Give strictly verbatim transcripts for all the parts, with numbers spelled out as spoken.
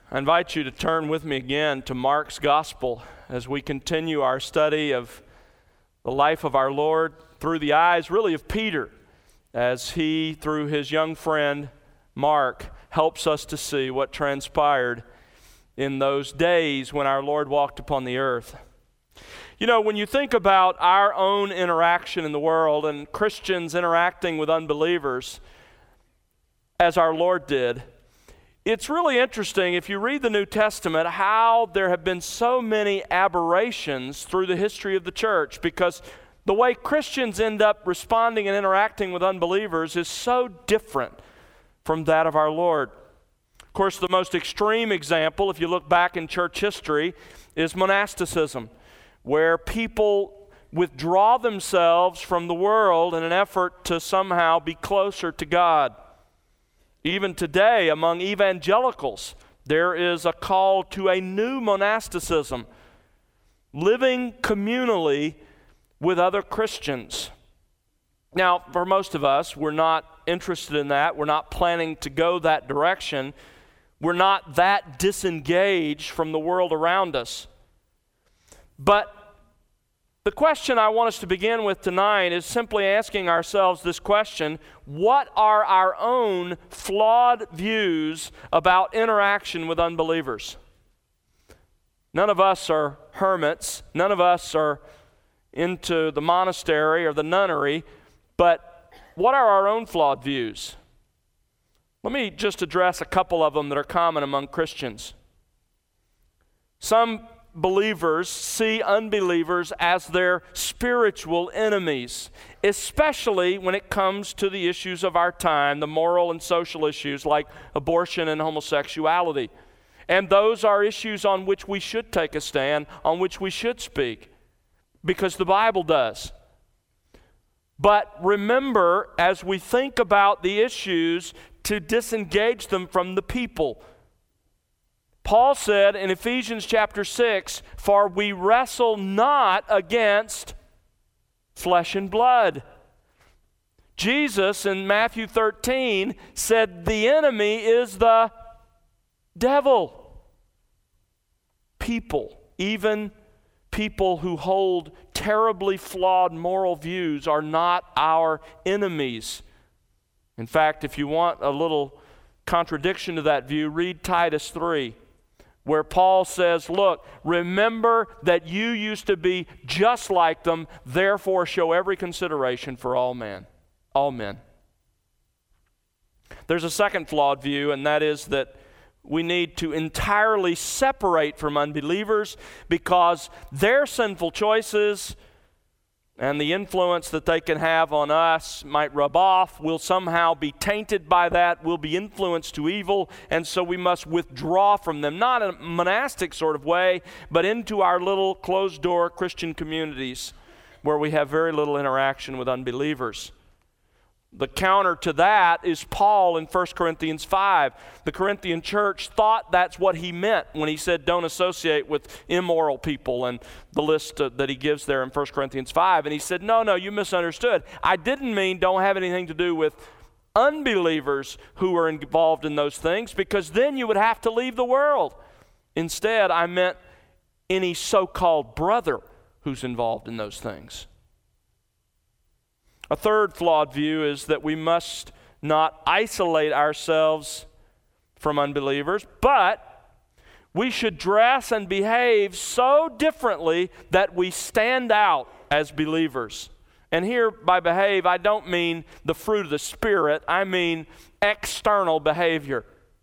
I invite you to turn with me again to Mark's Gospel as we continue our study of the life of our Lord through the eyes, really, of Peter, as he, through his young friend Mark, helps us to see what transpired in those days when our Lord walked upon the earth. You know, when you think about our own interaction in the world and Christians interacting with unbelievers, as our Lord did, it's really interesting, if you read the New Testament, how there have been so many aberrations through the history of the church, because the way Christians end up responding and interacting with unbelievers is so different from that of our Lord. Of course, the most extreme example, if you look back in church history, is monasticism, where people withdraw themselves from the world in an effort to somehow be closer to God. Even today, among evangelicals, there is a call to a new monasticism, living communally with other Christians. Now, for most of us, we're not interested in that. We're not planning to go that direction. We're not that disengaged from the world around us. But the question I want us to begin with tonight is simply asking ourselves this question: what are our own flawed views about interaction with unbelievers? None of us are hermits. None of us are into the monastery or the nunnery. But what are our own flawed views? Let me just address a couple of them that are common among Christians. Some believers see unbelievers as their spiritual enemies, especially when it comes to the issues of our time, the moral and social issues like abortion and homosexuality. And those are issues on which we should take a stand, on which we should speak, because the Bible does. But remember, as we think about the issues, to disengage them from the people. Paul said in Ephesians chapter six, "For we wrestle not against flesh and blood." Jesus in Matthew thirteen said the enemy is the devil. People, even people who hold terribly flawed moral views, are not our enemies. In fact, if you want a little contradiction to that view, read Titus three. Where Paul says, look, remember that you used to be just like them, therefore show every consideration for all men. All men. There's a second flawed view, and that is that we need to entirely separate from unbelievers because their sinful choices and the influence that they can have on us might rub off. We'll somehow be tainted by that. We'll be influenced to evil, and so we must withdraw from them, not in a monastic sort of way, but into our little closed-door Christian communities where we have very little interaction with unbelievers. The counter to that is Paul in First Corinthians five. The Corinthian church thought that's what he meant when he said don't associate with immoral people, and the list uh, that he gives there in First Corinthians five. And he said, no, no, you misunderstood. I didn't mean don't have anything to do with unbelievers who are involved in those things, because then you would have to leave the world. Instead, I meant any so-called brother who's involved in those things. A third flawed view is that we must not isolate ourselves from unbelievers, but we should dress and behave so differently that we stand out as believers. And here, by behave, I don't mean the fruit of the Spirit, I mean external behavior.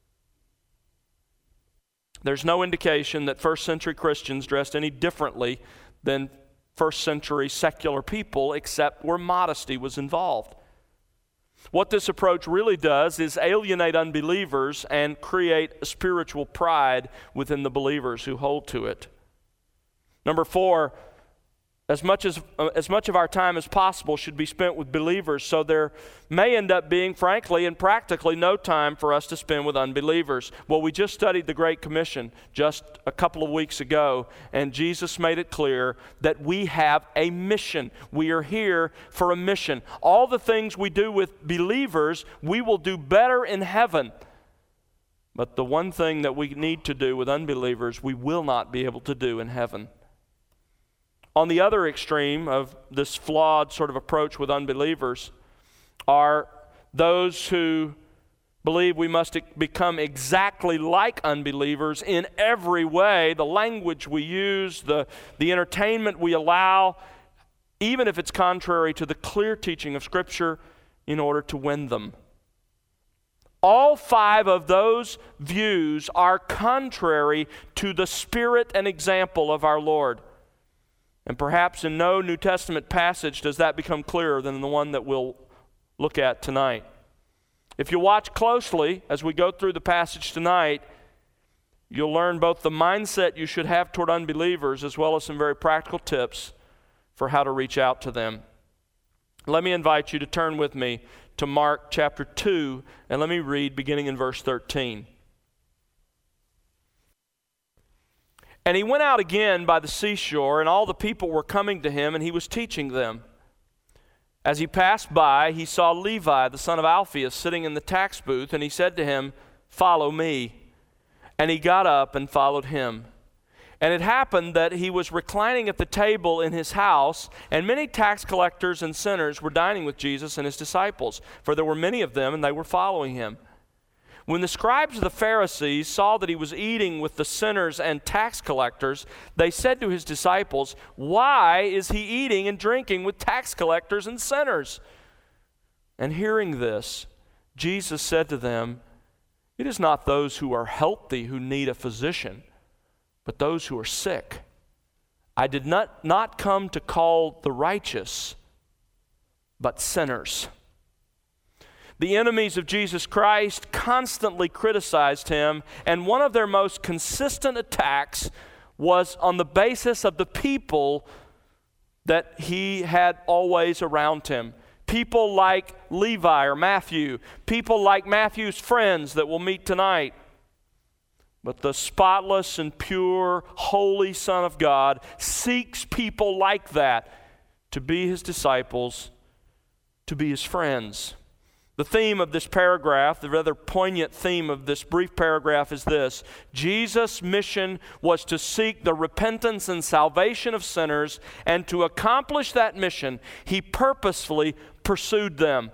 There's no indication that first century Christians dressed any differently than first century secular people, except where modesty was involved. What this approach really does is alienate unbelievers and create a spiritual pride within the believers who hold to it. Number four, As much as uh, as much of our time as possible should be spent with believers, so there may end up being, frankly and practically, no time for us to spend with unbelievers. Well, we just studied the Great Commission just a couple of weeks ago, and Jesus made it clear that we have a mission. We are here for a mission. All the things we do with believers, we will do better in heaven But the one thing that we need to do with unbelievers, we will not be able to do in heaven. On the other extreme of this flawed sort of approach with unbelievers are those who believe we must become exactly like unbelievers in every way. The language we use, the, the entertainment we allow, even if it's contrary to the clear teaching of Scripture, in order to win them. All five of those views are contrary to the spirit and example of our Lord. And perhaps in no New Testament passage does that become clearer than the one that we'll look at tonight. If you watch closely as we go through the passage tonight, you'll learn both the mindset you should have toward unbelievers as well as some very practical tips for how to reach out to them. Let me invite you to turn with me to Mark chapter two, and let me read beginning in verse thirteen. And he went out again by the seashore, and all the people were coming to him, and he was teaching them. As he passed by, he saw Levi, the son of Alphaeus, sitting in the tax booth, and he said to him, "Follow me." And he got up and followed him. And it happened that he was reclining at the table in his house, and many tax collectors and sinners were dining with Jesus and his disciples, for there were many of them, and they were following him. When the scribes of the Pharisees saw that he was eating with the sinners and tax collectors, they said to his disciples, "Why is he eating and drinking with tax collectors and sinners?" And hearing this, Jesus said to them, "It is not those who are healthy who need a physician, but those who are sick. I did not, not come to call the righteous, but sinners." The enemies of Jesus Christ constantly criticized him, and one of their most consistent attacks was on the basis of the people that he had always around him. People like Levi or Matthew, people like Matthew's friends that we'll meet tonight. But the spotless and pure, holy Son of God seeks people like that to be his disciples, to be his friends. The theme of this paragraph, the rather poignant theme of this brief paragraph is this: Jesus' mission was to seek the repentance and salvation of sinners, and to accomplish that mission, he purposefully pursued them.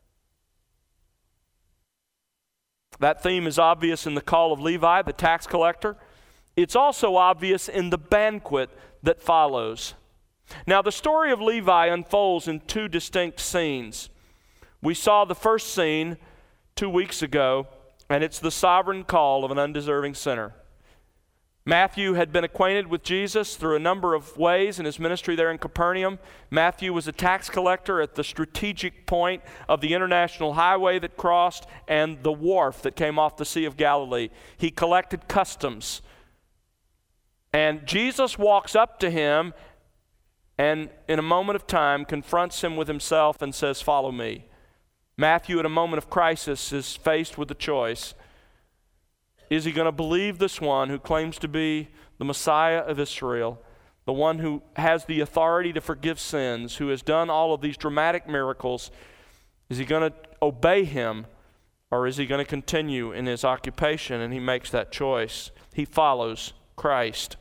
That theme is obvious in the call of Levi, the tax collector. It's also obvious in the banquet that follows. Now, the story of Levi unfolds in two distinct scenes. We saw the first scene two weeks ago, and it's the sovereign call of an undeserving sinner. Matthew had been acquainted with Jesus through a number of ways in his ministry there in Capernaum. Matthew was a tax collector at the strategic point of the international highway that crossed and the wharf that came off the Sea of Galilee. He collected customs. And Jesus walks up to him and in a moment of time confronts him with himself and says, "Follow me." Matthew, at a moment of crisis, is faced with a choice. Is he going to believe this one who claims to be the Messiah of Israel, the one who has the authority to forgive sins, who has done all of these dramatic miracles? Is he going to obey him, or is he going to continue in his occupation? And he makes that choice. He follows Christ.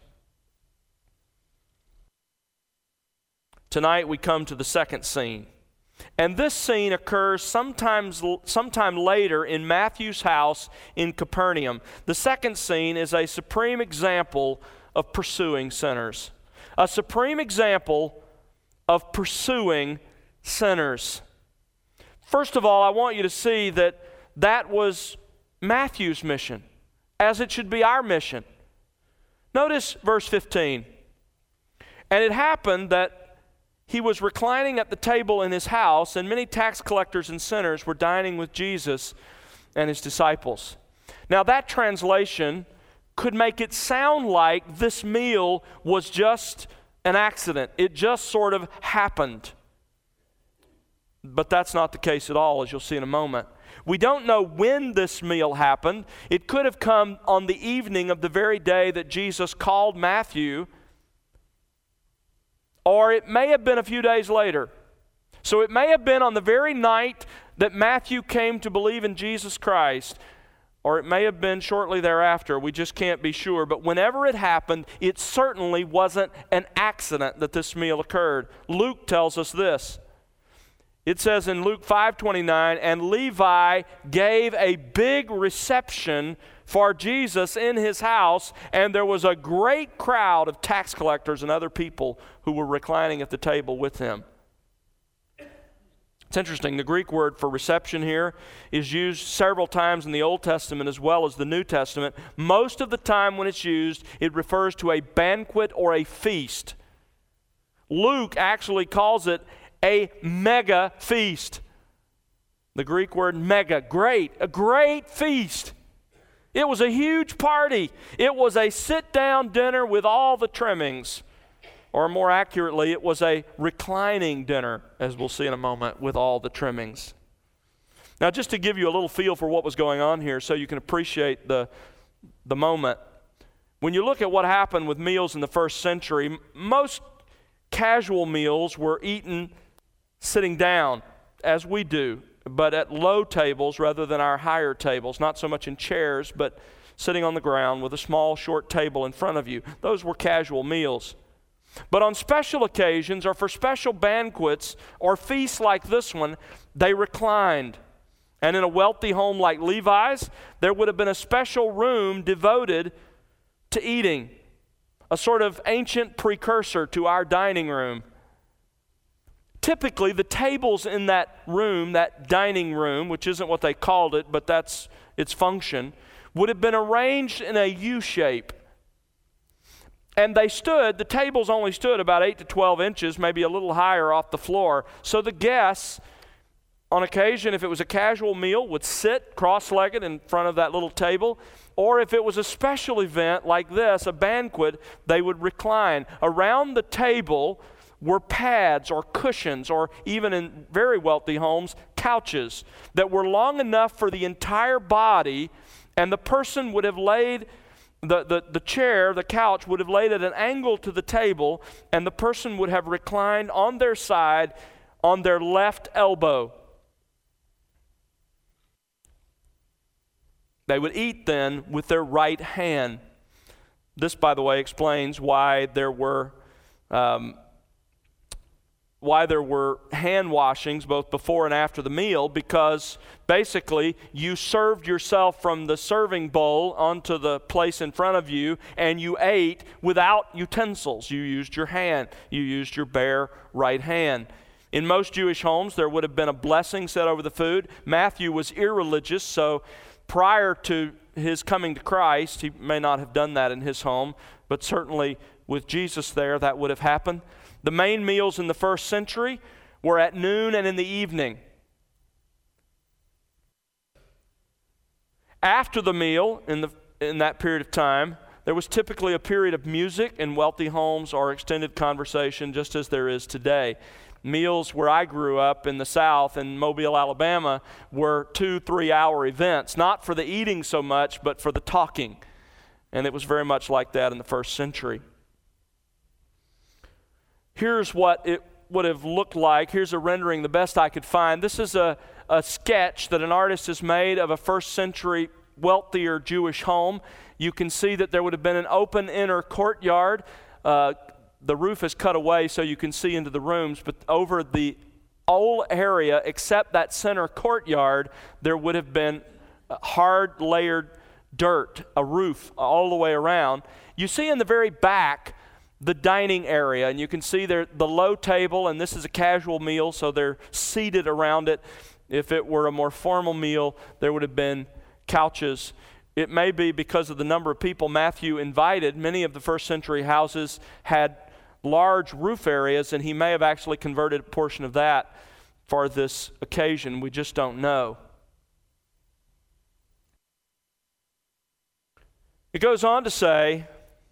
Tonight we come to the second scene. And this scene occurs sometimes, sometime later in Matthew's house in Capernaum. The second scene is a supreme example of pursuing sinners. A supreme example of pursuing sinners. First of all, I want you to see that that was Matthew's mission, as it should be our mission. Notice verse fifteen. And it happened that he was reclining at the table in his house, and many tax collectors and sinners were dining with Jesus and his disciples. Now, that translation could make it sound like this meal was just an accident. It just sort of happened. But that's not the case at all, as you'll see in a moment. We don't know when this meal happened. It could have come on the evening of the very day that Jesus called Matthew, or it may have been a few days later. So it may have been on the very night that Matthew came to believe in Jesus Christ, or it may have been shortly thereafter. We just can't be sure. But whenever it happened, it certainly wasn't an accident that this meal occurred. Luke tells us this. It says in Luke five twenty-nine, and Levi gave a big reception for Jesus in his house, and there was a great crowd of tax collectors and other people who were reclining at the table with him. It's interesting, the Greek word for reception here is used several times in the Old Testament as well as the New Testament. Most of the time when it's used, it refers to a banquet or a feast. Luke actually calls it a mega feast. The Greek word mega, great, a great feast. It was a huge party. It was a sit-down dinner with all the trimmings. Or more accurately, it was a reclining dinner, as we'll see in a moment, with all the trimmings. Now, just to give you a little feel for what was going on here so you can appreciate the, the moment. When you look at what happened with meals in the first century, most casual meals were eaten sitting down, as we do, but at low tables rather than our higher tables, not so much in chairs, but sitting on the ground with a small, short table in front of you. Those were casual meals. But on special occasions or for special banquets or feasts like this one, they reclined. And in a wealthy home like Levi's, there would have been a special room devoted to eating, a sort of ancient precursor to our dining room. Typically, the tables in that room, that dining room, which isn't what they called it, but that's its function, would have been arranged in a U shape. And they stood, the tables only stood about eight to twelve inches, maybe a little higher off the floor. So the guests, on occasion, if it was a casual meal, would sit cross-legged in front of that little table. Or if it was a special event like this, a banquet, they would recline. Around the table were pads or cushions, or even in very wealthy homes, couches that were long enough for the entire body, and the person would have laid, the, the, the chair, the couch would have laid at an angle to the table, and the person would have reclined on their side on their left elbow. They would eat then with their right hand. This, by the way, explains why there were um, why there were hand washings both before and after the meal, because basically you served yourself from the serving bowl onto the place in front of you, and you ate without utensils. You used your hand. You used your bare right hand. In most Jewish homes, there would have been a blessing said over the food. Matthew was irreligious, so prior to his coming to Christ, he may not have done that in his home, but certainly with Jesus there, that would have happened. The main meals in the first century were at noon and in the evening. After the meal, in the in that period of time, there was typically a period of music in wealthy homes or extended conversation, just as there is today. Meals where I grew up in the South, in Mobile, Alabama, were two, three-hour events, not for the eating so much, but for the talking. And it was very much like that in the first century. Here's what it would have looked like. Here's a rendering, the best I could find. This is a, a sketch that an artist has made of a first century wealthier Jewish home. You can see that there would have been an open inner courtyard. Uh, the roof is cut away so you can see into the rooms, but over the whole area, except that center courtyard, there would have been hard layered dirt, a roof all the way around. You see in the very back the dining area, and you can see there the low table, and this is a casual meal, so they're seated around it. If it were a more formal meal, there would have been couches. It may be because of the number of people Matthew invited. Many of the first century houses had large roof areas, and he may have actually converted a portion of that for this occasion. We just don't know. It goes on to say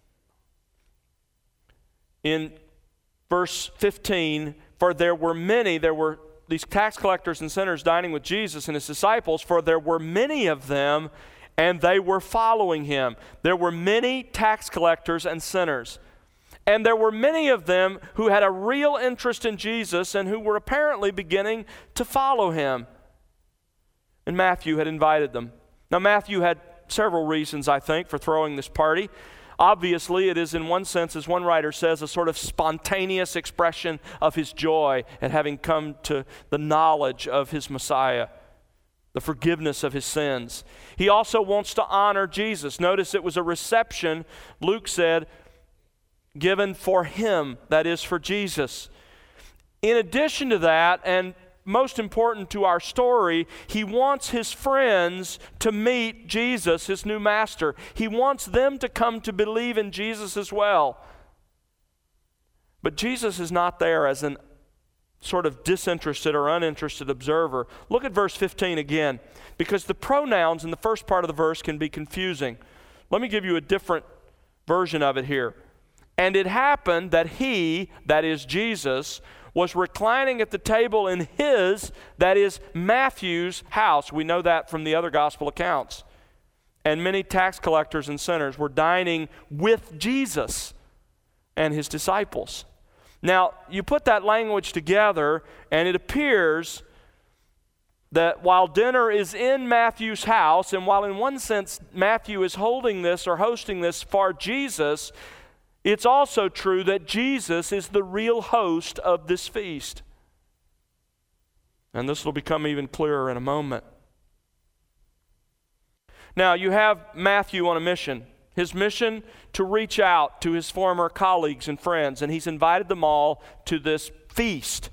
in verse fifteen, for there were many, there were these tax collectors and sinners dining with Jesus and his disciples, for there were many of them, and they were following him. There were many tax collectors and sinners. And there were many of them who had a real interest in Jesus and who were apparently beginning to follow him. And Matthew had invited them. Now, Matthew had several reasons, I think, for throwing this party. Obviously, it is in one sense, as one writer says, a sort of spontaneous expression of his joy at having come to the knowledge of his Messiah, the forgiveness of his sins. He also wants to honor Jesus. Notice it was a reception, Luke said, given for him, that is, for Jesus. In addition to that, and most important to our story, he wants his friends to meet Jesus, his new master. He wants them to come to believe in Jesus as well. But Jesus is not there as an sort of disinterested or uninterested observer. Look at verse fifteen again, because the pronouns in the first part of the verse can be confusing. Let me give you a different version of it here. And it happened that he, that is Jesus, was reclining at the table in his, that is Matthew's house. We know that from the other gospel accounts. And many tax collectors and sinners were dining with Jesus and his disciples. Now, you put that language together, and it appears that while dinner is in Matthew's house, and while in one sense Matthew is holding this or hosting this for Jesus, it's also true that Jesus is the real host of this feast. And this will become even clearer in a moment. Now, you have Matthew on a mission. His mission to reach out to his former colleagues and friends, and he's invited them all to this feast.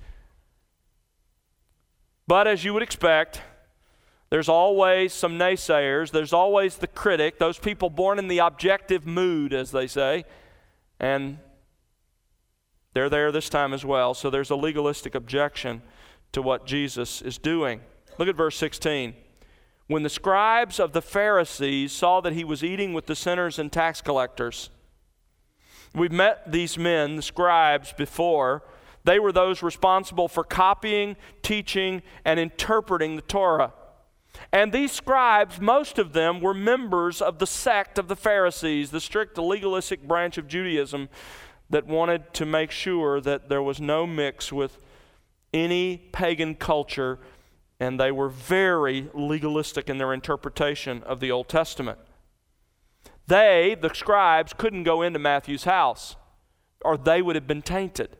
But as you would expect, there's always some naysayers. There's always the critic, those people born in the objective mood, as they say. And they're there this time as well. So there's a legalistic objection to what Jesus is doing. Look at verse sixteen. When the scribes of the Pharisees saw that he was eating with the sinners and tax collectors. We've met these men, the scribes, before. They were those responsible for copying, teaching, and interpreting the Torah. And these scribes, most of them were members of the sect of the Pharisees, the strict legalistic branch of Judaism that wanted to make sure that there was no mix with any pagan culture, and they were very legalistic in their interpretation of the Old Testament. They, the scribes, couldn't go into Matthew's house, or they would have been tainted.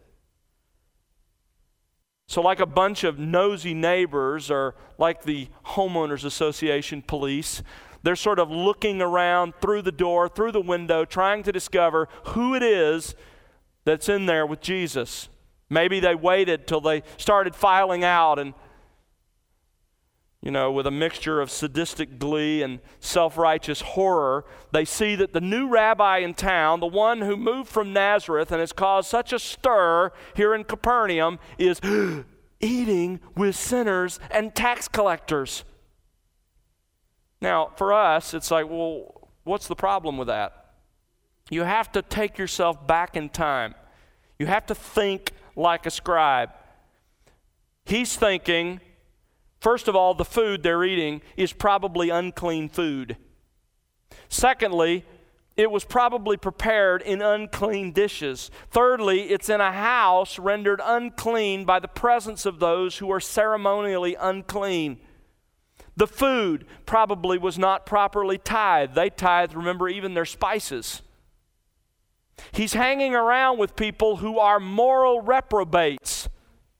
So like a bunch of nosy neighbors, or like the homeowners association police, they're sort of looking around through the door, through the window, trying to discover who it is that's in there with Jesus. Maybe they waited till they started filing out, and you know, with a mixture of sadistic glee and self-righteous horror, they see that the new rabbi in town, the one who moved from Nazareth and has caused such a stir here in Capernaum, is eating with sinners and tax collectors. Now, for us, it's like, well, what's the problem with that? You have to take yourself back in time. You have to think like a scribe. He's thinking, first of all, the food they're eating is probably unclean food. Secondly, it was probably prepared in unclean dishes. Thirdly, it's in a house rendered unclean by the presence of those who are ceremonially unclean. The food probably was not properly tithed. They tithed, remember, even their spices. He's hanging around with people who are moral reprobates.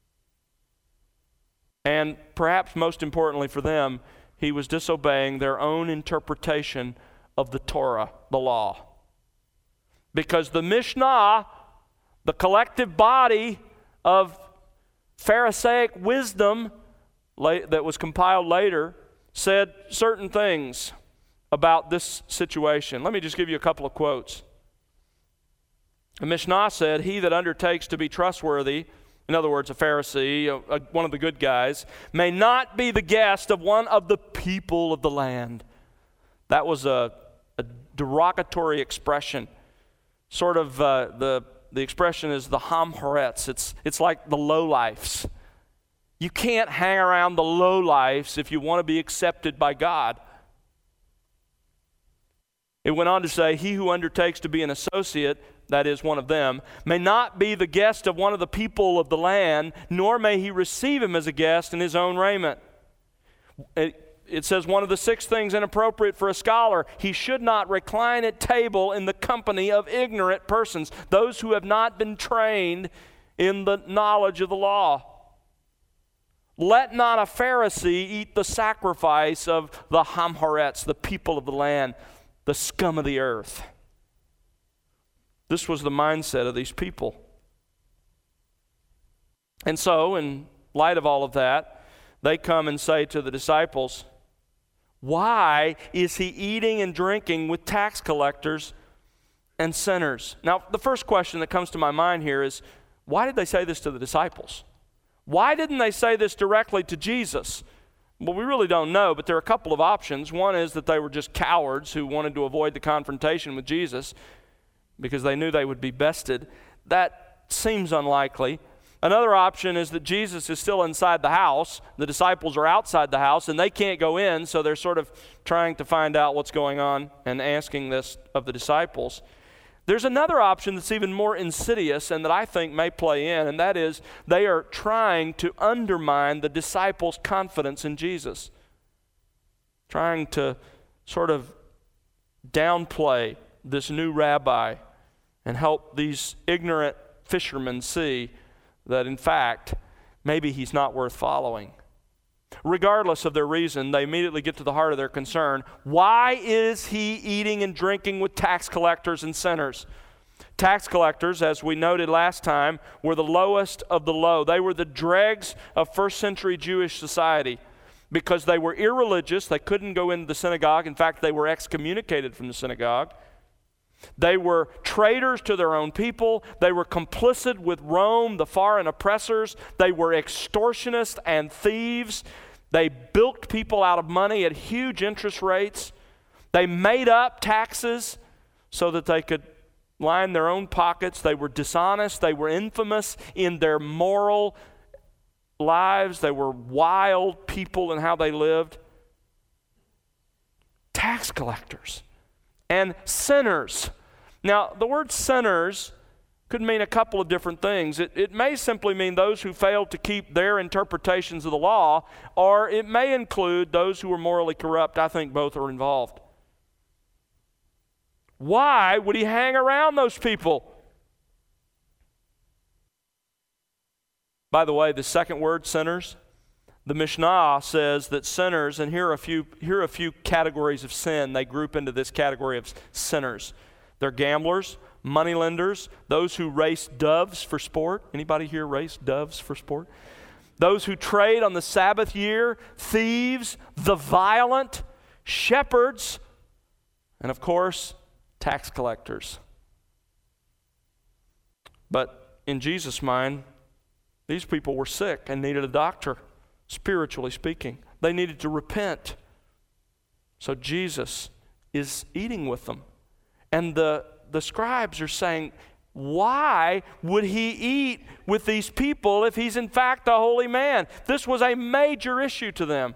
And perhaps most importantly for them, he was disobeying their own interpretation of the Torah, the law. Because the Mishnah, the collective body of Pharisaic wisdom that was compiled later, said certain things about this situation. Let me just give you a couple of quotes. The Mishnah said, "He that undertakes to be trustworthy," in other words, a Pharisee, a, a, one of the good guys, "may not be the guest of one of the people of the land." That was a, a derogatory expression. Sort of uh, the the expression is the ham haretz. It's it's like the lowlifes. You can't hang around the lowlifes if you want to be accepted by God. It went on to say, "He who undertakes to be an associate," that is one of them, "may not be the guest of one of the people of the land, nor may he receive him as a guest in his own raiment." It, it says one of the six things inappropriate for a scholar, he should not recline at table in the company of ignorant persons, those who have not been trained in the knowledge of the law. Let not a Pharisee eat the sacrifice of the Hamhoretz, the people of the land, the scum of the earth. This was the mindset of these people. And so, in light of all of that, they come and say to the disciples, why is he eating and drinking with tax collectors and sinners? Now, the first question that comes to my mind here is, why did they say this to the disciples? Why didn't they say this directly to Jesus? Well, we really don't know, but there are a couple of options. One is that they were just cowards who wanted to avoid the confrontation with Jesus because they knew they would be bested. That seems unlikely. Another option is that Jesus is still inside the house, the disciples are outside the house, and they can't go in, so they're sort of trying to find out what's going on and asking this of the disciples. There's another option that's even more insidious and that I think may play in, and that is they are trying to undermine the disciples' confidence in Jesus, trying to sort of downplay this new rabbi and help these ignorant fishermen see that in fact, maybe he's not worth following. Regardless of their reason, they immediately get to the heart of their concern. Why is he eating and drinking with tax collectors and sinners? Tax collectors, as we noted last time, were the lowest of the low. They were the dregs of first century Jewish society because they were irreligious. They couldn't go into the synagogue. In fact, they were excommunicated from the synagogue. They were traitors to their own people. They were complicit with Rome, the foreign oppressors. They were extortionists and thieves. They bilked people out of money at huge interest rates. They made up taxes so that they could line their own pockets. They were dishonest. They were infamous in their moral lives. They were wild people in how they lived. Tax collectors and sinners. Now, the word sinners could mean a couple of different things. It, it may simply mean those who failed to keep their interpretations of the law, or it may include those who were morally corrupt. I think both are involved. Why would he hang around those people? By the way, the second word, sinners, the Mishnah says that sinners, and here are a few here are a few categories of sin. They group into this category of sinners. They're gamblers, moneylenders, those who race doves for sport. Anybody here race doves for sport? Those who trade on the Sabbath year, thieves, the violent, shepherds, and of course, tax collectors. But in Jesus' mind, these people were sick and needed a doctor. Spiritually speaking, they needed to repent. So Jesus is eating with them. And the, the scribes are saying, why would he eat with these people if he's in fact a holy man? This was a major issue to them.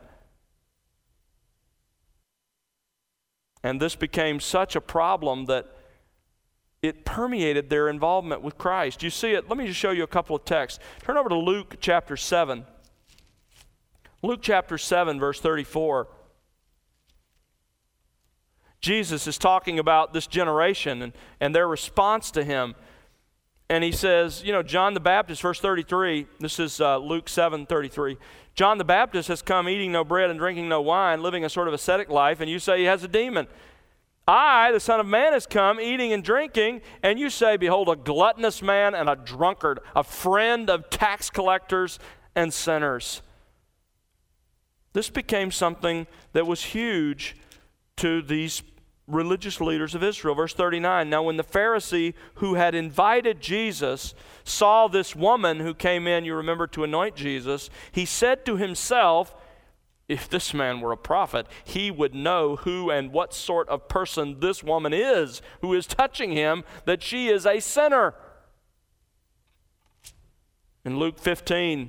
And this became such a problem that it permeated their involvement with Christ. You see it? Let me just show you a couple of texts. Turn over to Luke chapter seven. Luke chapter seven, verse thirty-four. Jesus is talking about this generation and, and their response to him. And he says, you know, John the Baptist, verse thirty-three, this is uh, Luke seven thirty-three. John the Baptist has come eating no bread and drinking no wine, living a sort of ascetic life, and you say he has a demon. I, the Son of Man, has come eating and drinking, and you say, behold, a gluttonous man and a drunkard, a friend of tax collectors and sinners. This became something that was huge to these religious leaders of Israel. Verse thirty-nine, now when the Pharisee who had invited Jesus saw this woman who came in, you remember, to anoint Jesus, he said to himself, if this man were a prophet, he would know who and what sort of person this woman is who is touching him, that she is a sinner. In Luke fifteen,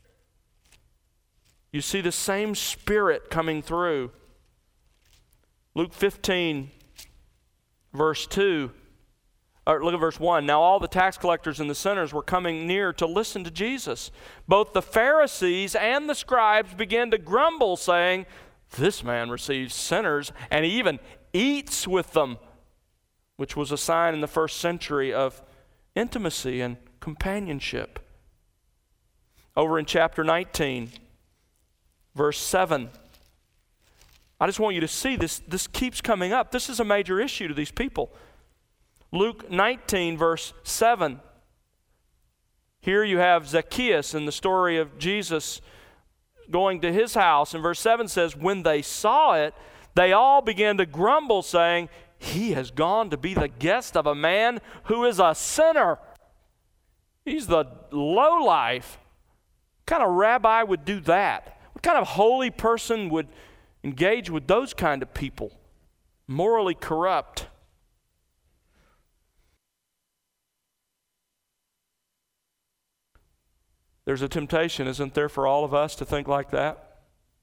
you see the same spirit coming through. Luke fifteen, verse two, or look at verse one. Now all the tax collectors and the sinners were coming near to listen to Jesus. Both the Pharisees and the scribes began to grumble, saying, this man receives sinners and he even eats with them, which was a sign in the first century of intimacy and companionship. Over in chapter nineteen, verse seven, I just want you to see this. This keeps coming up. This is a major issue to these people. Luke nineteen, verse seven. Here you have Zacchaeus in the story of Jesus going to his house. And verse seven says, when they saw it, they all began to grumble, saying, he has gone to be the guest of a man who is a sinner. He's the lowlife. What kind of rabbi would do that? What kind of holy person would engage with those kind of people? Morally corrupt. There's a temptation, isn't there, for all of us to think like that?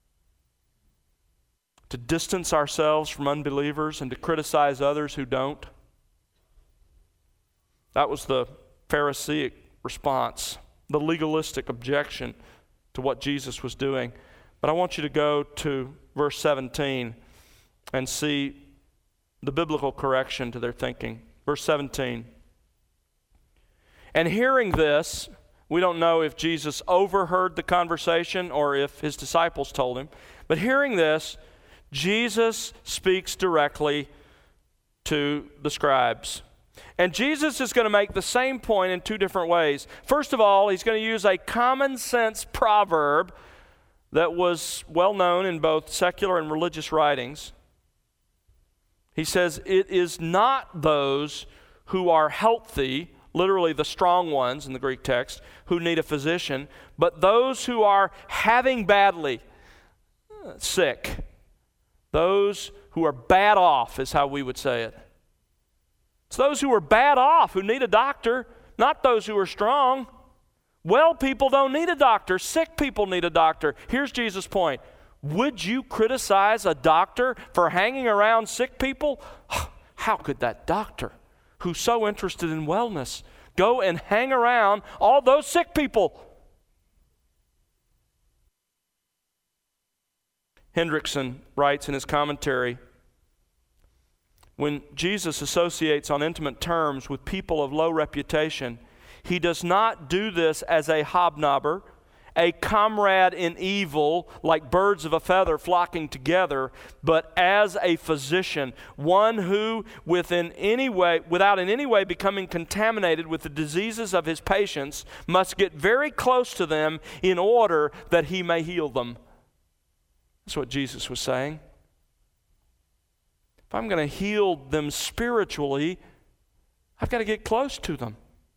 To distance ourselves from unbelievers and to criticize others who don't. That was the Pharisaic response, the legalistic objection to what Jesus was doing. But I want you to go to verse seventeen and see the biblical correction to their thinking. Verse seventeen. And hearing this, we don't know if Jesus overheard the conversation or if his disciples told him, but hearing this, Jesus speaks directly to the scribes. And Jesus is going to make the same point in two different ways. First of all, he's going to use a common sense proverb that was well known in both secular and religious writings. He says, it is not those who are healthy, literally the strong ones in the Greek text, who need a physician, but those who are having badly, sick. Those who are bad off is how we would say it. It's those who are bad off who need a doctor, not those who are strong. Well people don't need a doctor. Sick people need a doctor. Here's Jesus' point. Would you criticize a doctor for hanging around sick people? How could that doctor, who's so interested in wellness, go and hang around all those sick people? Hendrickson writes in his commentary, when Jesus associates on intimate terms with people of low reputation, he does not do this as a hobnobber, a comrade in evil, like birds of a feather flocking together, but as a physician, one who, within any way, without in any way becoming contaminated with the diseases of his patients, must get very close to them in order that he may heal them. That's what Jesus was saying. If I'm going to heal them spiritually, I've got to get close to them.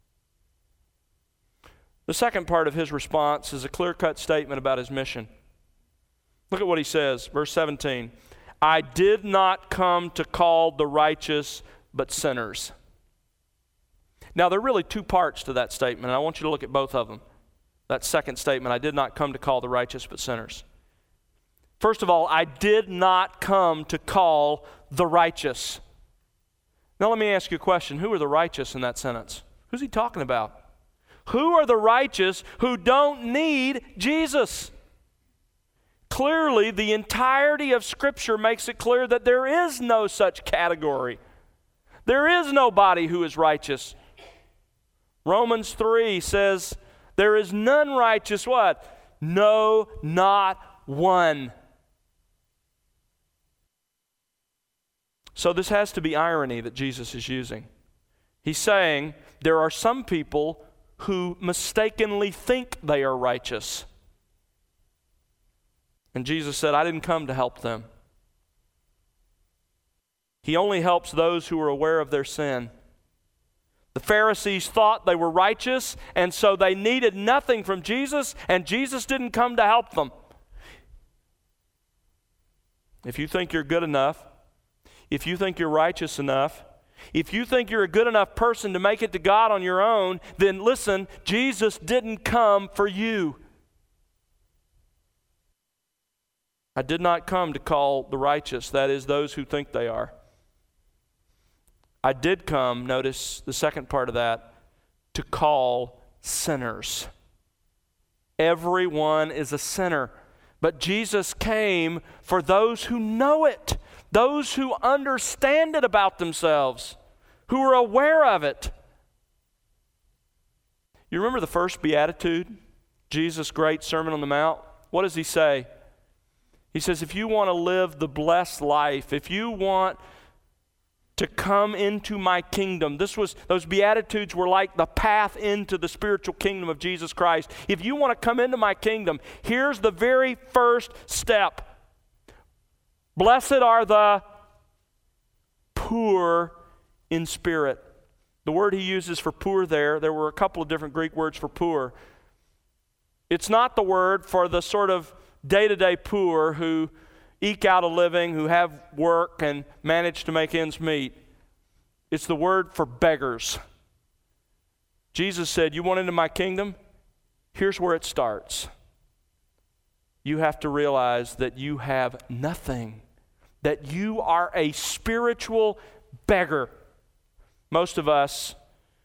The second part of his response is a clear-cut statement about his mission. Look at what he says, verse seventeen. I did not come to call the righteous, but sinners. Now, there are really two parts to that statement, and I want you to look at both of them. That second statement, I did not come to call the righteous, but sinners. First of all, I did not come to call the righteous. Now let me ask you a question. Who are the righteous in that sentence? Who's he talking about? Who are the righteous who don't need Jesus? Clearly, the entirety of Scripture makes it clear that there is no such category. There is nobody who is righteous. Romans three says, there is none righteous, what? No, not one. So this has to be irony that Jesus is using. He's saying there are some people who mistakenly think they are righteous. And Jesus said, I didn't come to help them. He only helps those who are aware of their sin. The Pharisees thought they were righteous, and so they needed nothing from Jesus, and Jesus didn't come to help them. If you think you're good enough, if you think you're righteous enough, if you think you're a good enough person to make it to God on your own, then listen, Jesus didn't come for you. I did not come to call the righteous, that is, those who think they are. I did come, notice the second part of that, to call sinners. Everyone is a sinner. But Jesus came for those who know it, those who understand it about themselves, who are aware of it. You remember the first beatitude? Jesus' great Sermon on the Mount? What does he say? He says, if you want to live the blessed life, if you want to come into my kingdom, this was, those Beatitudes were like the path into the spiritual kingdom of Jesus Christ. If you want to come into my kingdom, here's the very first step. Blessed are the poor in spirit. The word he uses for poor there, there were a couple of different Greek words for poor. It's not the word for the sort of day-to-day poor who eke out a living, who have work and manage to make ends meet. It's the word for beggars. Jesus said, you want into my kingdom? Here's where it starts. You have to realize that you have nothing, that you are a spiritual beggar. Most of us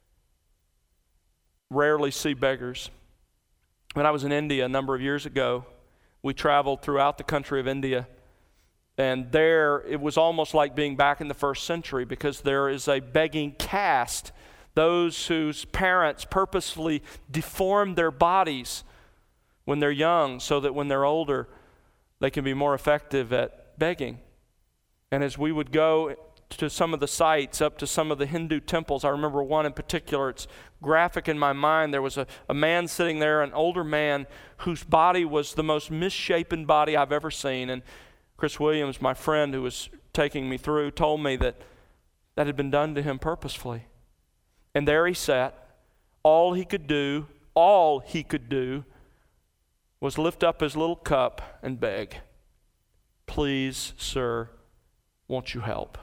rarely see beggars. When I was in India a number of years ago, we traveled throughout the country of India, and there it was almost like being back in the first century because there is a begging caste, those whose parents purposefully deform their bodies when they're young so that when they're older they can be more effective at begging. And as we would go to some of the sites, up to some of the Hindu temples, I remember one in particular, it's graphic in my mind. There was a, a man sitting there, an older man, whose body was the most misshapen body I've ever seen. And Chris Williams, my friend who was taking me through, told me that that had been done to him purposefully. And there he sat. All he could do, all he could do was lift up his little cup and beg, please, sir, won't you help?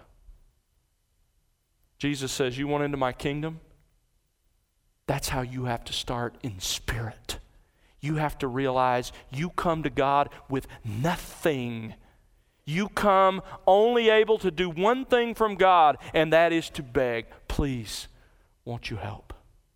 Jesus says, you want into my kingdom? That's how you have to start in spirit. You have to realize you come to God with nothing. You come only able to do one thing from God, and that is to beg, please, won't you help?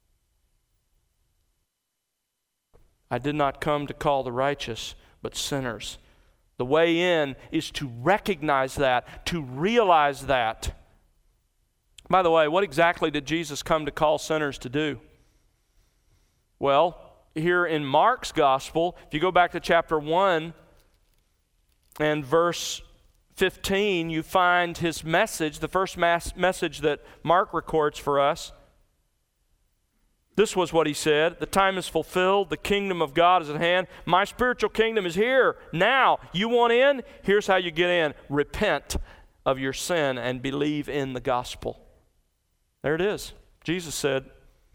I did not come to call the righteous, but sinners. The way in is to recognize that, to realize that. By the way, what exactly did Jesus come to call sinners to do? Well, here in Mark's gospel, if you go back to chapter one and verse fifteen, you find his message, the first mass message that Mark records for us. This was what he said, the time is fulfilled, the kingdom of God is at hand. My spiritual kingdom is here now. You want in? Here's how you get in. Repent of your sin and believe in the gospel. There it is. Jesus said,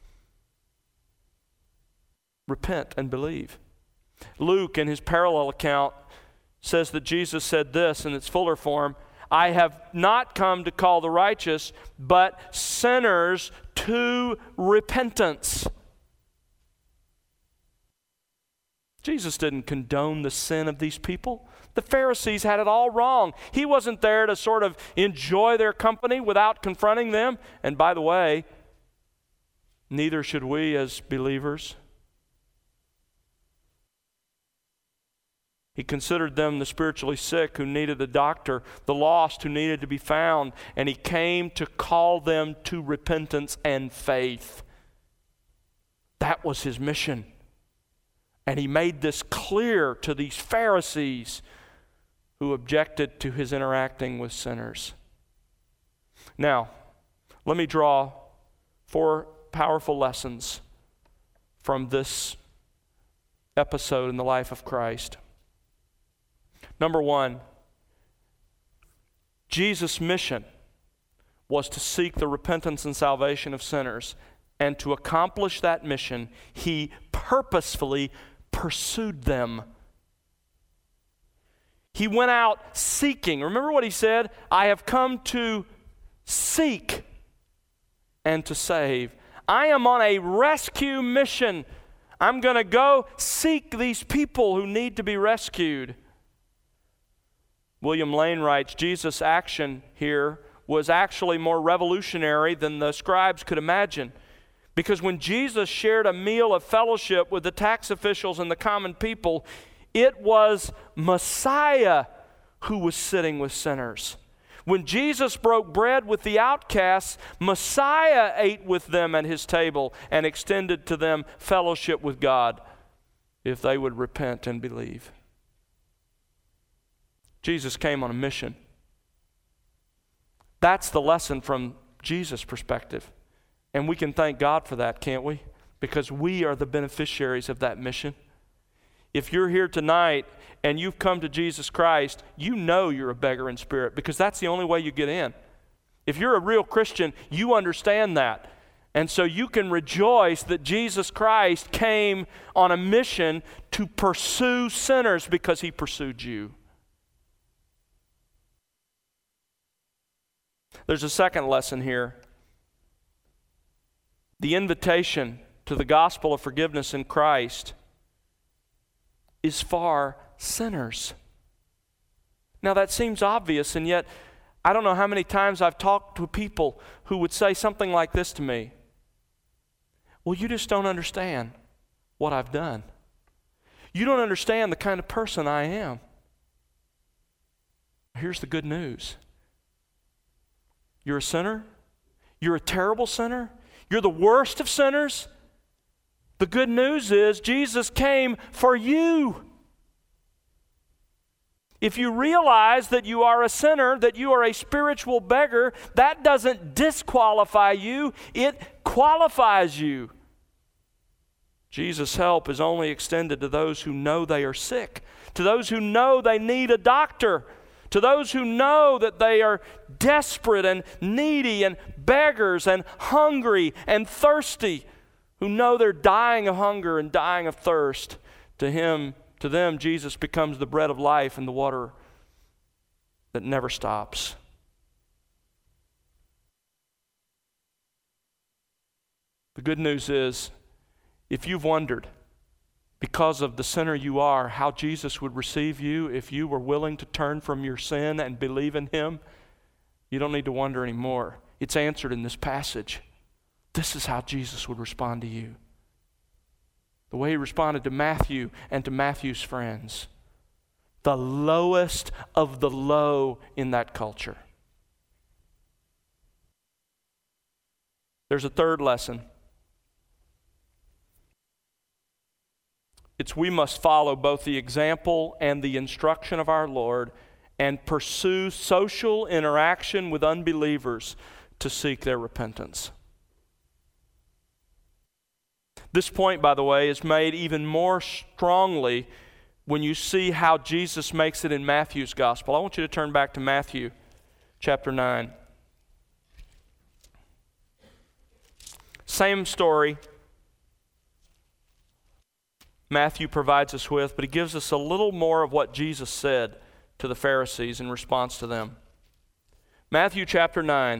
repent and believe. Luke, in his parallel account, says that Jesus said this in its fuller form, I have not come to call the righteous, but sinners to repentance. Jesus didn't condone the sin of these people. The Pharisees had it all wrong. He wasn't there to sort of enjoy their company without confronting them. And by the way, neither should we as believers. He considered them the spiritually sick who needed a doctor, the lost who needed to be found, and he came to call them to repentance and faith. That was his mission. And he made this clear to these Pharisees who objected to his interacting with sinners. Now, let me draw four powerful lessons from this episode in the life of Christ. Number one, Jesus' mission was to seek the repentance and salvation of sinners. And to accomplish that mission, he purposefully pursued them. He went out seeking. Remember what he said? I have come to seek and to save. I am on a rescue mission. I'm going to go seek these people who need to be rescued. William Lane writes, Jesus' action here was actually more revolutionary than the scribes could imagine. Because when Jesus shared a meal of fellowship with the tax officials and the common people, It was Messiah who was sitting with sinners. When Jesus broke bread with the outcasts, Messiah ate with them at his table and extended to them fellowship with God if they would repent and believe. Jesus came on a mission. That's the lesson from Jesus' perspective. And we can thank God for that, can't we? Because we are the beneficiaries of that mission. If you're here tonight and you've come to Jesus Christ, you know you're a beggar in spirit, because that's the only way you get in. If you're a real Christian, you understand that. And so you can rejoice that Jesus Christ came on a mission to pursue sinners because he pursued you. There's a second lesson here. The invitation to the gospel of forgiveness in Christ is for sinners. Now that seems obvious, and yet I don't know how many times I've talked to people who would say something like this to me. Well, you just don't understand what I've done. You don't understand the kind of person I am. Here's the good news. You're a sinner. You're a terrible sinner. You're the worst of sinners. The good news is Jesus came for you. If you realize that you are a sinner, that you are a spiritual beggar, that doesn't disqualify you, it qualifies you. Jesus' help is only extended to those who know they are sick, to those who know they need a doctor, to those who know that they are desperate and needy and beggars and hungry and thirsty, who know they're dying of hunger and dying of thirst. To him, to them, Jesus becomes the bread of life and the water that never stops. The good news is, if you've wondered, because of the sinner you are, how Jesus would receive you if you were willing to turn from your sin and believe in him, you don't need to wonder anymore. It's answered in this passage. This is how Jesus would respond to you. The way he responded to Matthew and to Matthew's friends. The lowest of the low in that culture. There's a third lesson. It's we must follow both the example and the instruction of our Lord and pursue social interaction with unbelievers to seek their repentance. This point, by the way, is made even more strongly when you see how Jesus makes it in Matthew's gospel. I want you to turn back to Matthew chapter nine. Same story Matthew provides us with, but he gives us a little more of what Jesus said to the Pharisees in response to them. Matthew chapter nine,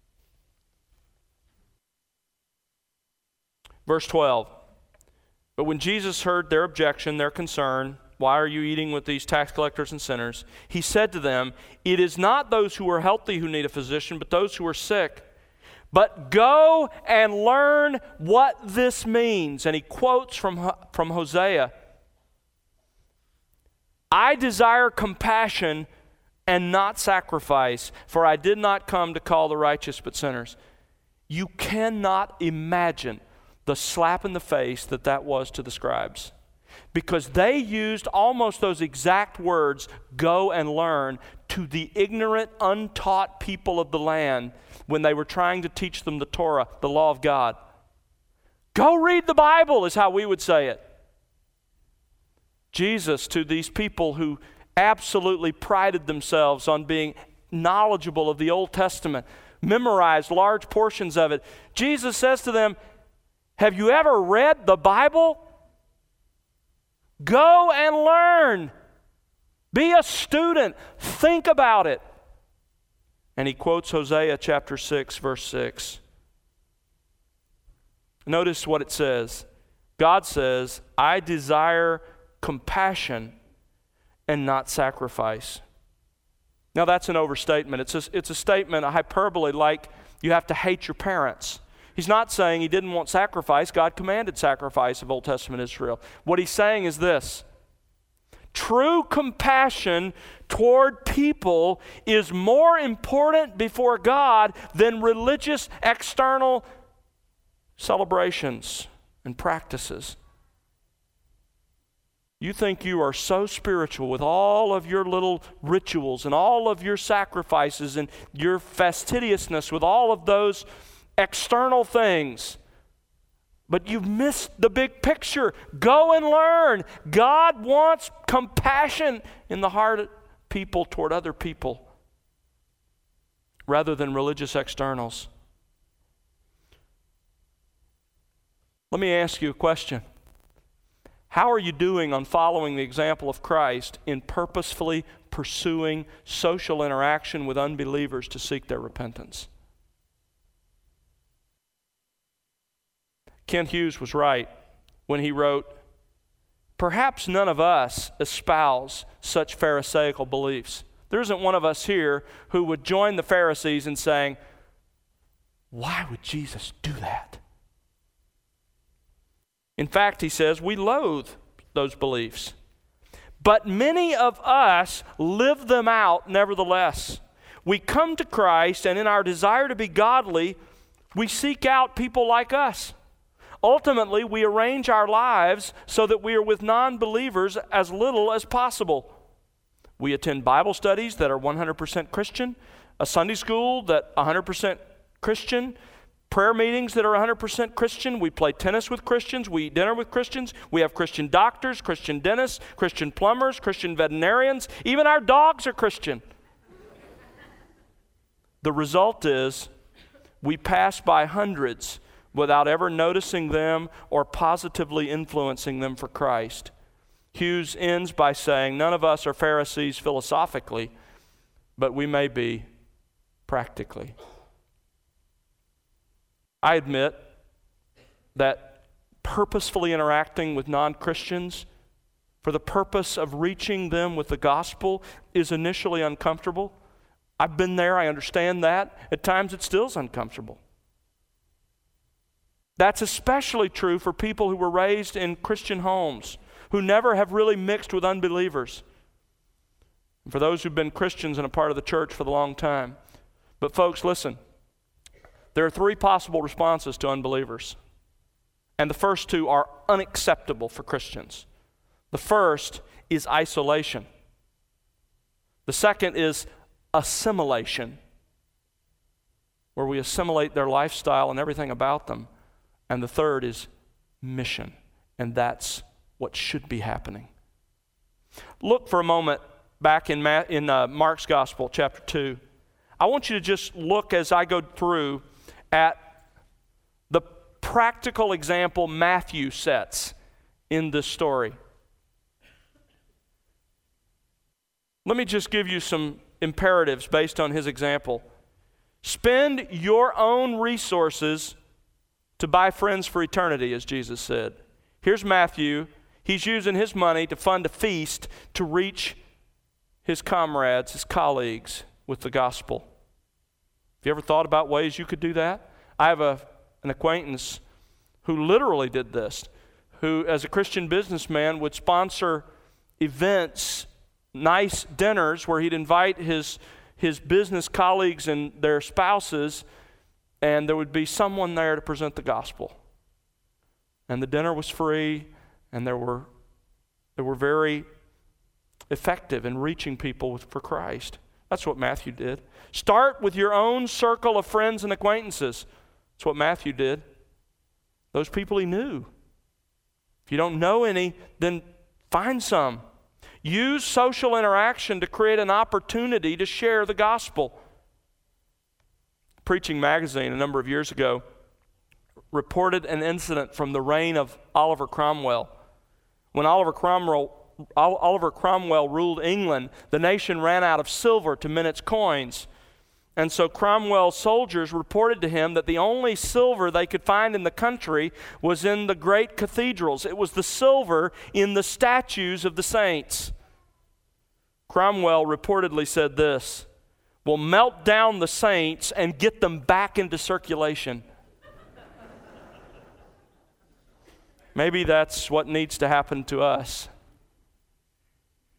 verse twelve. But when Jesus heard their objection, their concern, why are you eating with these tax collectors and sinners? He said to them, it is not those who are healthy who need a physician, but those who are sick. But go and learn what this means. And he quotes from, from Hosea. I desire compassion and not sacrifice, for I did not come to call the righteous but sinners. You cannot imagine the slap in the face that that was to the scribes. Because they used almost those exact words, go and learn, to the ignorant, untaught people of the land when they were trying to teach them the Torah, the law of God. Go read the Bible is how we would say it. Jesus, to these people who absolutely prided themselves on being knowledgeable of the Old Testament, memorized large portions of it, Jesus says to them, have you ever read the Bible? Go and learn. Be a student. Think about it. And he quotes Hosea chapter six, verse six. Notice what it says. God says, I desire compassion and not sacrifice. Now that's an overstatement. It's a, it's a statement, a hyperbole, like you have to hate your parents. He's not saying he didn't want sacrifice. God commanded sacrifice of Old Testament Israel. What he's saying is this: True compassion toward people is more important before God than religious external celebrations and practices. You think you are so spiritual with all of your little rituals and all of your sacrifices and your fastidiousness with all of those external things, but you've missed the big picture. Go and learn. God wants compassion in the heart of people toward other people rather than religious externals. Let me ask you a question. How are you doing on following the example of Christ in purposefully pursuing social interaction with unbelievers to seek their repentance? Kent Hughes was right when he wrote, "Perhaps none of us espouse such Pharisaical beliefs. There isn't one of us here who would join the Pharisees in saying, 'Why would Jesus do that?' In fact," he says, "we loathe those beliefs. But many of us live them out nevertheless. We come to Christ, and in our desire to be godly, we seek out people like us. Ultimately, we arrange our lives so that we are with non-believers as little as possible. We attend Bible studies that are one hundred percent Christian, a Sunday school that's one hundred percent Christian, prayer meetings that are one hundred percent Christian. We play tennis with Christians. We eat dinner with Christians. We have Christian doctors, Christian dentists, Christian plumbers, Christian veterinarians. Even our dogs are Christian. The result is we pass by hundreds without ever noticing them or positively influencing them for Christ." Hughes ends by saying, "None of us are Pharisees philosophically, but we may be practically." I admit that purposefully interacting with non-Christians for the purpose of reaching them with the gospel is initially uncomfortable. I've been there, I understand that. At times it still is uncomfortable. That's especially true for people who were raised in Christian homes, who never have really mixed with unbelievers. And for those who've been Christians and a part of the church for a long time. But folks, listen. There are three possible responses to unbelievers. And the first two are unacceptable for Christians. The first is isolation. The second is assimilation, where we assimilate their lifestyle and everything about them. And the third is mission. And that's what should be happening. Look for a moment back in, Ma- in uh, Mark's Gospel, chapter two. I want you to just look as I go through at the practical example Matthew sets in this story. Let me just give you some imperatives based on his example. Spend your own resources to buy friends for eternity, as Jesus said. Here's Matthew. He's using his money to fund a feast to reach his comrades, his colleagues, with the gospel. Have you ever thought about ways you could do that? I have a, an acquaintance who literally did this, who, as a Christian businessman, would sponsor events, nice dinners, where he'd invite his, his business colleagues and their spouses, and there would be someone there to present the gospel. And the dinner was free, and there were, they were very effective in reaching people with, for Christ. That's what Matthew did. Start with your own circle of friends and acquaintances. That's what Matthew did. Those people he knew. If you don't know any, then find some. Use social interaction to create an opportunity to share the gospel. Preaching Magazine a number of years ago reported an incident from the reign of Oliver Cromwell. When Oliver Cromwell, Oliver Cromwell ruled England, the nation ran out of silver to mint its coins. And so Cromwell's soldiers reported to him that the only silver they could find in the country was in the great cathedrals. It was the silver in the statues of the saints. Cromwell reportedly said this, "We'll melt down the saints and get them back into circulation." Maybe that's what needs to happen to us.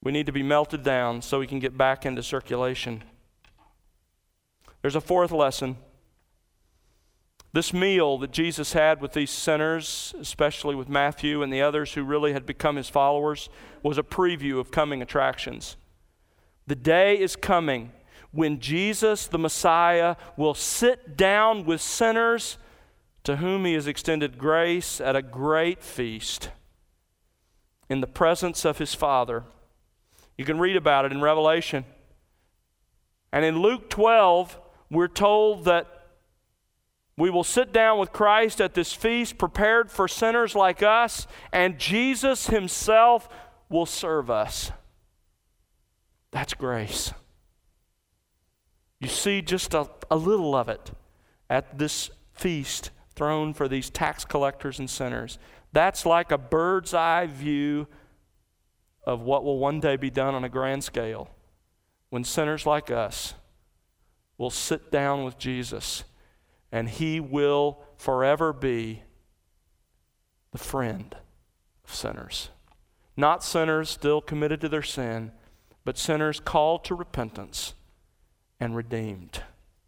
We need to be melted down so we can get back into circulation. There's a fourth lesson. This meal that Jesus had with these sinners, especially with Matthew and the others who really had become his followers, was a preview of coming attractions. The day is coming when Jesus, the Messiah, will sit down with sinners to whom he has extended grace at a great feast in the presence of his Father. You can read about it in Revelation. And in Luke twelve, we're told that we will sit down with Christ at this feast prepared for sinners like us, and Jesus himself will serve us. That's grace. You see just a, a little of it at this feast thrown for these tax collectors and sinners. That's like a bird's eye view of what will one day be done on a grand scale when sinners like us will sit down with Jesus, and he will forever be the friend of sinners. Not sinners still committed to their sin, but sinners called to repentance and redeemed.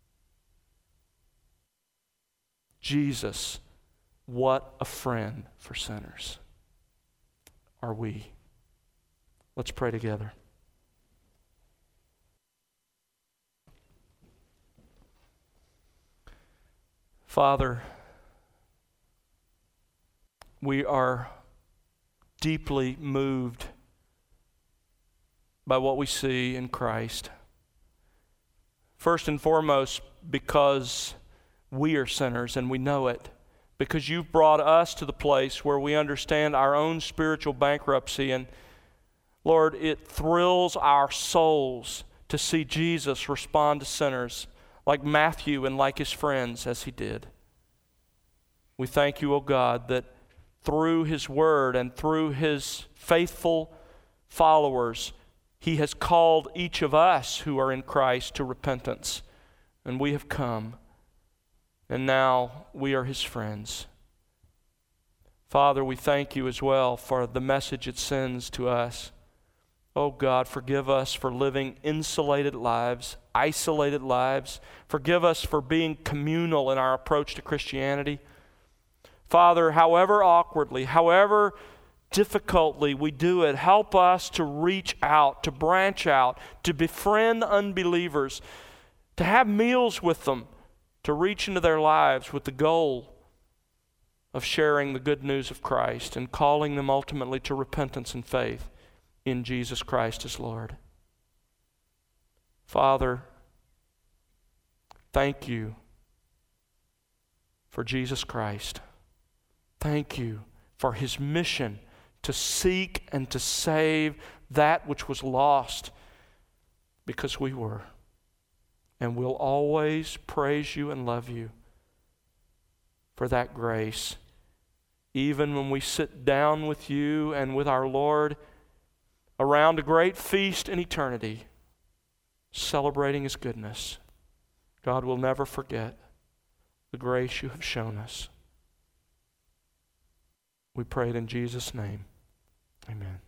Jesus, what a friend for sinners are we. Let's pray together. Father, we are deeply moved by what we see in Christ. First and foremost, because we are sinners and we know it. Because you've brought us to the place where we understand our own spiritual bankruptcy. And Lord, it thrills our souls to see Jesus respond to sinners like Matthew and like his friends as he did. We thank you, O God, that through his word and through his faithful followers, he has called each of us who are in Christ to repentance. And we have come. And now we are his friends. Father, we thank you as well for the message it sends to us. Oh God, forgive us for living insulated lives, isolated lives. Forgive us for being communal in our approach to Christianity. Father, however awkwardly, however difficultly we do it, help us to reach out, to branch out, to befriend unbelievers, to have meals with them, to reach into their lives with the goal of sharing the good news of Christ and calling them ultimately to repentance and faith in Jesus Christ as Lord. Father, thank you for Jesus Christ. Thank you for his mission to seek and to save that which was lost because we were. And we'll always praise you and love you for that grace, even when we sit down with you and with our Lord around a great feast in eternity, celebrating his goodness. God will never forget the grace you have shown us. We pray it in Jesus' name. Amen.